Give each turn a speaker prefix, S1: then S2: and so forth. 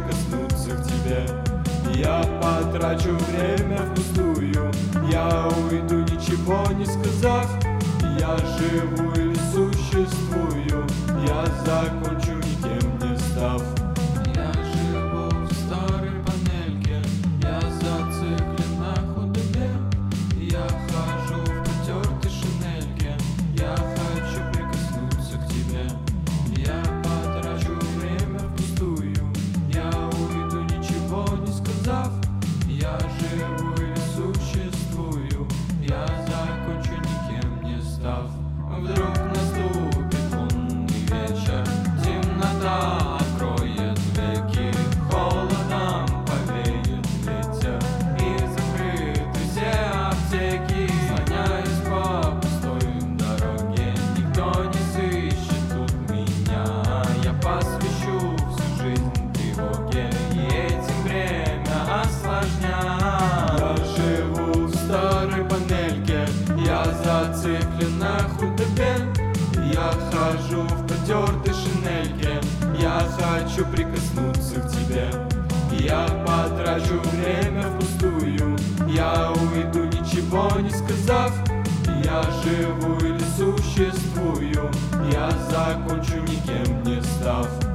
S1: прикоснуться к тебе. Я потрачу время впустую, я уйду, ничего не сказав. Я живу или существую, я закончу, никем не став.
S2: Я живу в старой панельке, я зациклен на худобе. Я хожу в потертой шинельке, я хочу прикоснуться к тебе. Я потрачу время впустую, я уйду, ничего не сказав. Я живу или существую, я закончу, никем не став. Вдруг наступит лунный вечер, темнота откроет веки, холодом повеет ветер, и закрыты все аптеки. Слоняюсь по пустой дороге, никто не сыщет тут меня. Я посвящу всю жизнь тревоге, и этим время осложняю.
S1: Я живу в старой панельке, я зациклен на худобе. Я хожу в потертой шинельке, я хочу прикоснуться к тебе. Я потрачу время впустую, я уйду, ничего не сказав. Я живу или существую, я закончу, никем не став.